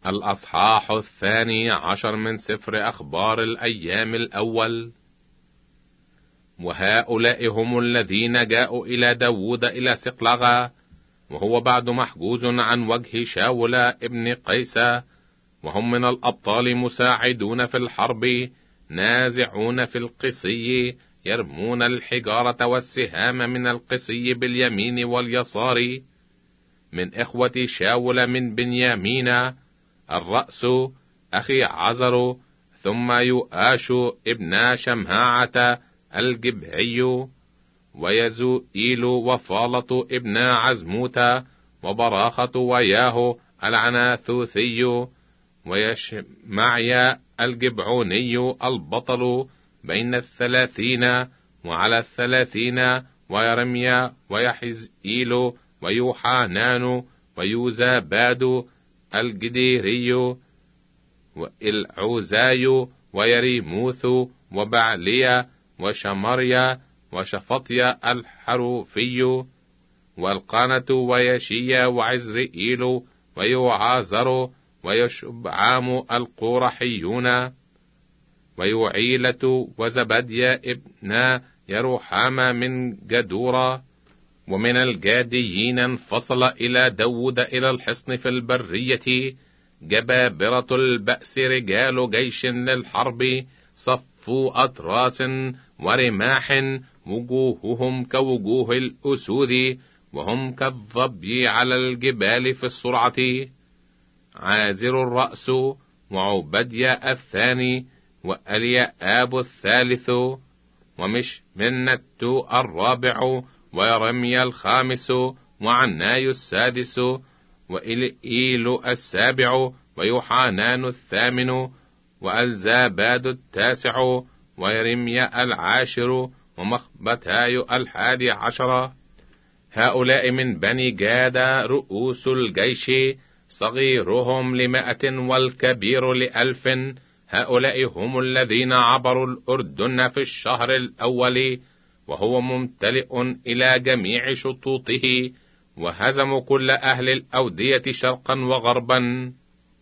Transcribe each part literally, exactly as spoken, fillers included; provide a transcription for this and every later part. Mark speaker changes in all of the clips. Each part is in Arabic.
Speaker 1: الأصحاح الثاني عشر من سفر أخبار الأيام الأول. وهؤلاء هم الذين جاءوا إلى داود إلى صقلغة، وهو بعد محجوز عن وجه شاول ابن قيس، وهم من الأبطال مساعدون في الحرب، نازعون في القصي، يرمون الحجارة والسهام من القصي باليمين واليسار، من إخوة شاول من بنيامين، الرأس أخي عزر، ثم يؤاش ابن شمهاعة الجبعي، ويزوئيل وفالة ابن عزموت، وبراخة وياه العناثوثي، ويشمعي الجبعوني البطل بين الثلاثين وعلى الثلاثين، ويرميا ويحزئيل ويوحانان ويوزاباد الجديري والعوزاي ويريموث وبعليا وشمريا وشفطيا الحروفي والقانة ويشيا وعزرئيل ويعازر ويشبعام القورحيون ويعيلة وزبديا ابن يروحام من جدورة. ومن الجاديين انفصل إلى داود إلى الحصن في البرية جبابرة البأس، رجال جيش للحرب، صفوا أتراس ورماح، وجوههم كوجوه الأسود، وهم كالظبي على الجبال في السرعة. عازر الرأس، وعبديا الثاني، وأليآب الثالث، ومشمنة الرابع، ويرميا الخامس، وعناي السادس، وإلئيل السابع، ويوحانان الثامن، وألزاباد التاسع، ويرميا العاشر، ومخبتاي الحادي عشر. هؤلاء من بني جاد رؤوس الجيش، صغيرهم لمائة والكبير لألف. هؤلاء هم الذين عبروا الأردن في الشهر الأول، وهو ممتلئ إلى جميع شطوطه، وهزموا كل أهل الأودية شرقا وغربا.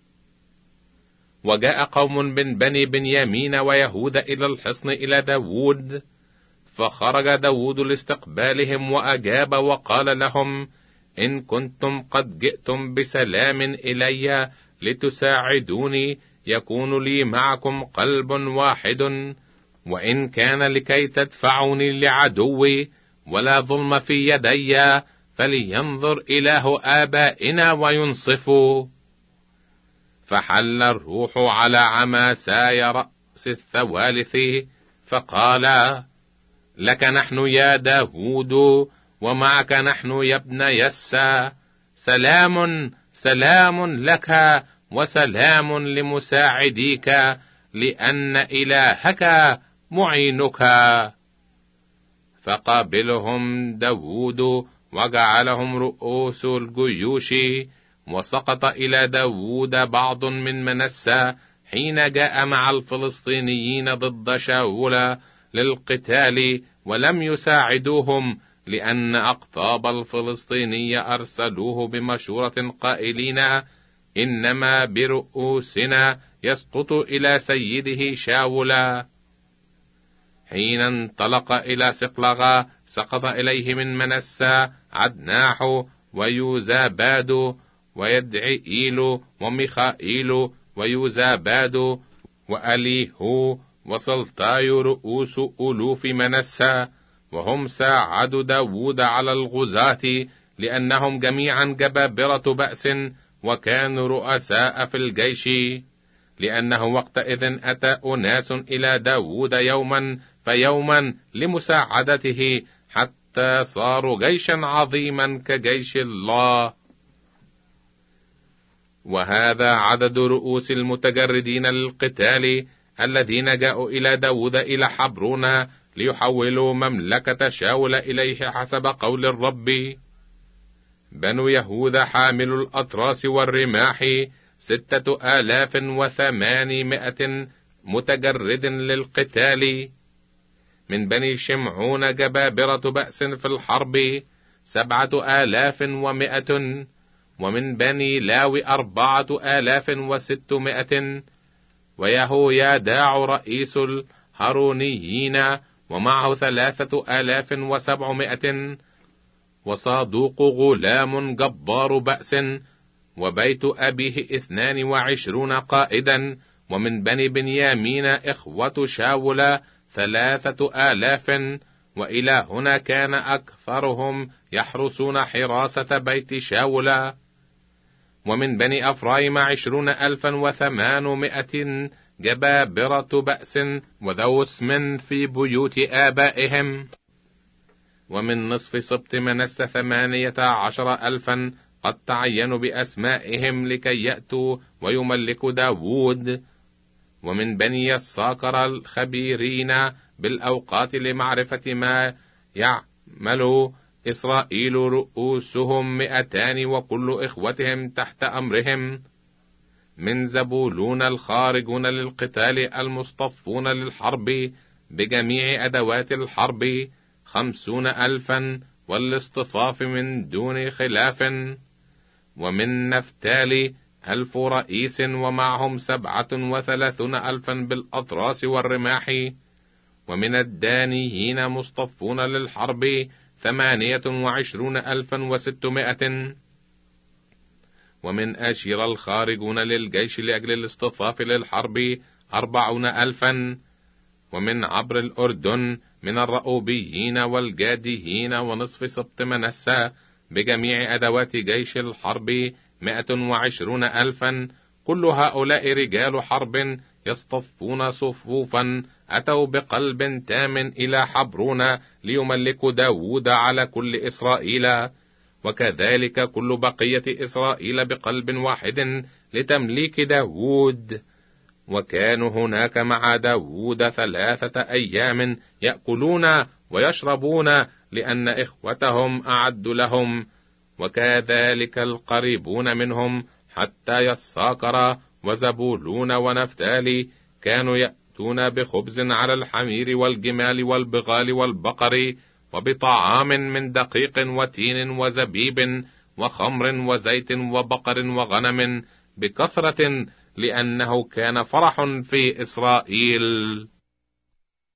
Speaker 1: وجاء قوم من بني بنيامين ويهوذا إلى الحصن إلى داود، فخرج داود لاستقبالهم وأجاب وقال لهم: إن كنتم قد جئتم بسلام إلي لتساعدوني، يكون لي معكم قلب واحد، وإن كان لكي تدفعوني لعدوي ولا ظلم في يدي، فلينظر إله آبائنا وينصفوا. فحل الروح على عماساي رأس الثوالث، فقال: لك نحن يا داود، ومعك نحن يا ابن يسى، سلام سلام لك وسلام لمساعديك، لأن إلهك معينك. فقابلهم داود وجعلهم رؤوس الجيوش. وسقط إلى داود بعض من منسى حين جاء مع الفلسطينيين ضد شاول للقتال، ولم يساعدوهم، لأن أقطاب الفلسطيني أرسلوه بمشورة قائلين: إنما برؤوسنا يسقط إلى سيده شاول. حين انطلق إلى صقلغة سقط إليه من منسى عدناح ويوزاباد ويدعئيل وميخائيل ويوزاباد وأليهو وسلطاي رؤوس ألوف منسى، وهم ساعدوا داود على الغزاة، لأنهم جميعا جبابرة بأس، وكانوا رؤساء في الجيش. لأنه وقتئذ أتى أناس إلى داود يوما فيوما لمساعدته، حتى صاروا جيشا عظيما كجيش الله. وهذا عدد رؤوس المتجردين للقتال الذين جاءوا إلى داود إلى حبرون ليحولوا مملكة شاول إليه حسب قول الرب. بنو يهوذا حامل الأطراس والرماح ستة آلاف وثمانمائة متجرد للقتال. من بني شمعون جبابرة بأس في الحرب سبعة آلاف ومائة، ومن بني لاوي أربعة آلاف وستمائة، ويهوياداع رئيس الهارونيين ومعه ثلاثة آلاف وسبعمائة، وصادوق غلام جبار بأس، وبيت أبيه اثنان وعشرون قائدا، ومن بني بنيامين إخوة شاول ثلاثة آلاف، وإلى هنا كان أكثرهم يحرسون حراسة بيت شاول. ومن بني أفرايم عشرون ألفا وثمانمائة جبابرة بأس وذو اسم في بيوت آبائهم. ومن نصف سبط منسى ثمانية عشر ألفا قد تعينوا بأسمائهم لكي يأتوا ويملكوا داود. ومن بني يساكر الخبيرين بالأوقات لمعرفة ما يعمل إسرائيل رؤوسهم مئتان وكل إخوتهم تحت أمرهم. من زبولون الخارجون للقتال المصطفون للحرب بجميع أدوات الحرب خمسون ألفا والاصطفاف من دون خلاف. ومن نفتالي ألف رئيس ومعهم سبعة وثلاثون ألفا بالأطراس والرماح. ومن الدانيين مصطفون للحرب ثمانية وعشرون ألفا وستمائة. ومن آشير الخارجون للجيش لأجل الاصطفاف للحرب أربعون ألفا. ومن عبر الأردن من الرأوبيين والجاديين ونصف سبط منسى بجميع أدوات جيش الحرب مائة وعشرون ألفا. كل هؤلاء رجال حرب يصطفون صفوفا أتوا بقلب تام إلى حبرون ليملكوا داود على كل إسرائيل، وكذلك كل بقية إسرائيل بقلب واحد لتمليك داود. وكانوا هناك مع داود ثلاثة أيام يأكلون ويشربون لأن إخوتهم أعدوا لهم، وكذلك القريبون منهم حتى يساكر وزبولون ونفتالي كانوا يأتون بخبز على الحمير والجمال والبغال والبقر، وبطعام من دقيق وتين وزبيب وخمر وزيت وبقر وغنم بكثرة، لأنه كان فرح في إسرائيل.